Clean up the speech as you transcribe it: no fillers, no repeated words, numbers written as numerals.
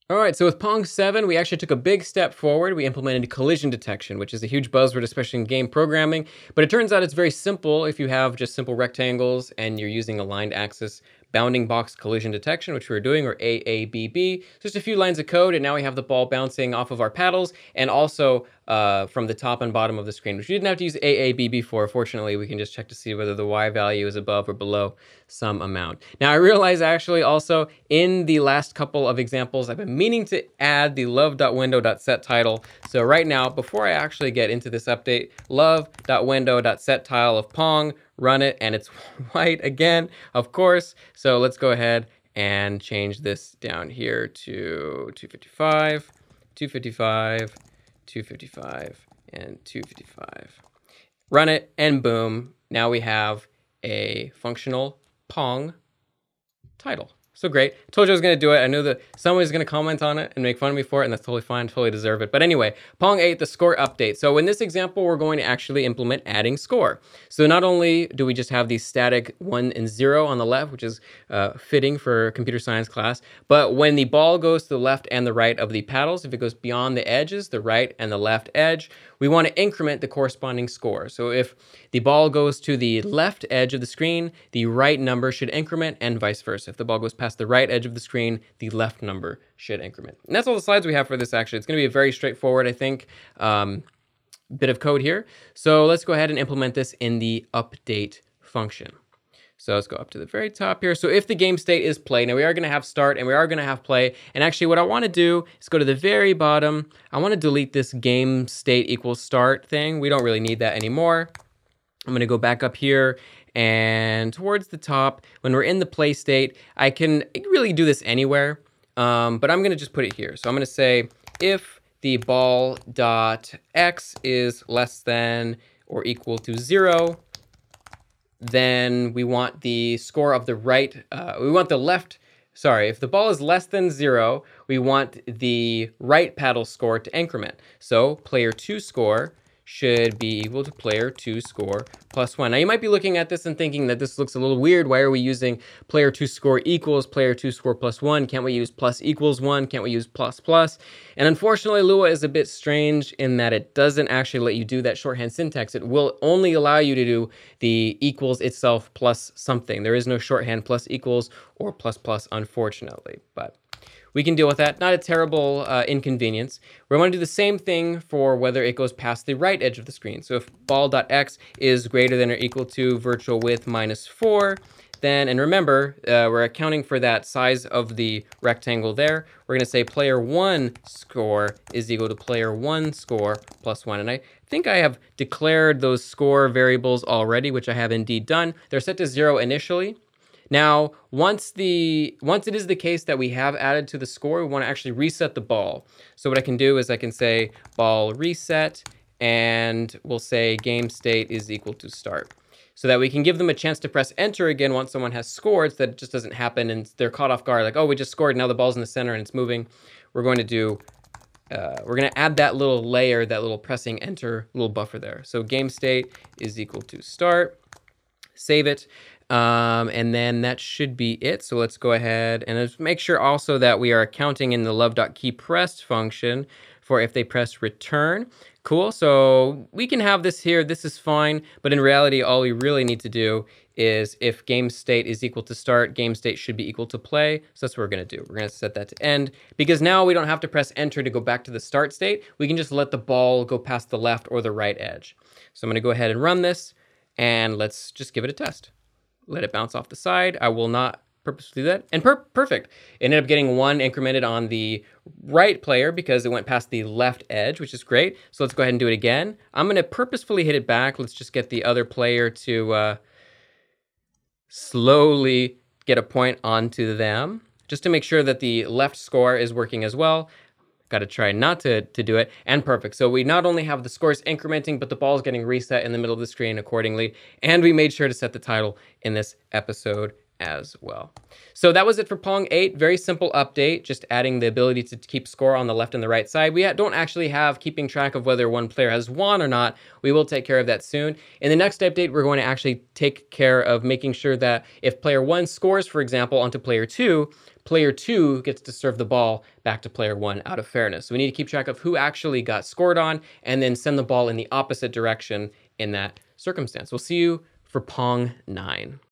All right, so with Pong 7, we actually took a big step forward. We implemented collision detection, which is a huge buzzword, especially in game programming. But it turns out it's very simple if you have just simple rectangles and you're using aligned axis bounding box collision detection, which we're doing, or AABB. Just a few lines of code, and now we have the ball bouncing off of our paddles and also from the top and bottom of the screen, which we didn't have to use AABB for. Fortunately, we can just check to see whether the Y value is above or below some amount. Now, I realize actually also in the last couple of examples, I've been meaning to add the love.window.setTitle. So right now, before I actually get into this update, love.window.setTile of Pong, run it, and it's white again, of course. So let's go ahead and change this down here to 255, 255, 255, and 255. Run it, and boom, now we have a functional Pong title. So great. Told you I was going to do it. I knew that someone was going to comment on it and make fun of me for it, and that's totally fine, totally deserve it. But anyway, Pong 8, the score update. So in this example, we're going to actually implement adding score. So not only do we just have the static 1 and 0 on the left, which is fitting for computer science class, but when the ball goes to the left and the right of the paddles, if it goes beyond the edges, the right and the left edge, we want to increment the corresponding score. So if the ball goes to the left edge of the screen, the right number should increment, and vice versa. If the ball goes past the right edge of the screen, the left number should increment. And that's all the slides we have for this, actually. It's going to be a very straightforward, I think, bit of code here. So let's go ahead and implement this in the update function. So let's go up to the very top here. So if the game state is play, now we are going to have start and we are going to have play. And actually what I want to do is go to the very bottom. I want to delete this game state equals start thing. We don't really need that anymore. I'm going to go back up here and towards the top, when we're in the play state, I can really do this anywhere, but I'm going to just put it here. So I'm going to say if the ball dot x is less than or equal to 0, then we want the score of the right, we want the left, sorry, if the ball is less than 0, we want the right paddle score to increment. So player 2 score should be equal to player 2 score plus 1. Now you might be looking at this and thinking that this looks a little weird. Why are we using player 2 score equals player 2 score plus 1? Can't we use plus equals 1? Can't we use plus plus? And unfortunately, Lua is a bit strange in that it doesn't actually let you do that shorthand syntax. It will only allow you to do the equals itself plus something. There is no shorthand plus equals or plus plus, unfortunately, but we can deal with that. Not a terrible inconvenience. We want to do the same thing for whether it goes past the right edge of the screen. So if ball.x is greater than or equal to virtual width minus 4, then, and remember, we're accounting for that size of the rectangle there. We're going to say player 1 score is equal to player 1 score plus 1. And I think I have declared those score variables already, which I have indeed done. They're set to 0 initially. Now, once it is the case that we have added to the score, we want to actually reset the ball. So what I can do is I can say ball reset, and we'll say game state is equal to start. So that we can give them a chance to press enter again once someone has scored, so that it just doesn't happen and they're caught off guard, like, oh, we just scored, now the ball's in the center and it's moving. We're going to do, we're going to add that little layer, that little pressing enter little buffer there. So game state is equal to start, save it. And then that should be it. So let's go ahead and let's make sure also that we are accounting in the love.keyPressed function for if they press return. Cool. So we can have this here. This is fine. But in reality, all we really need to do is if game state is equal to start, game state should be equal to play. So that's what we're going to do. We're going to set that to end because now we don't have to press enter to go back to the start state. We can just let the ball go past the left or the right edge. So I'm going to go ahead and run this and let's just give it a test. Let it bounce off the side. I will not purposely do that. And perfect. It ended up getting 1 incremented on the right player because it went past the left edge, which is great. So let's go ahead and do it again. I'm going to purposefully hit it back. Let's just get the other player to slowly get a point onto them, just to make sure that the left score is working as well. Got to try not to do it, and perfect. So we not only have the scores incrementing, but the ball's getting reset in the middle of the screen accordingly, and we made sure to set the title in this episode as well. So that was it for Pong 8. Very simple update, just adding the ability to keep score on the left and the right side. We don't actually have keeping track of whether one player has won or not. We will take care of that soon. In the next update, we're going to actually take care of making sure that if player 1 scores, for example, onto player 2, player 2 gets to serve the ball back to player 1 out of fairness. So we need to keep track of who actually got scored on and then send the ball in the opposite direction in that circumstance. We'll see you for Pong 9.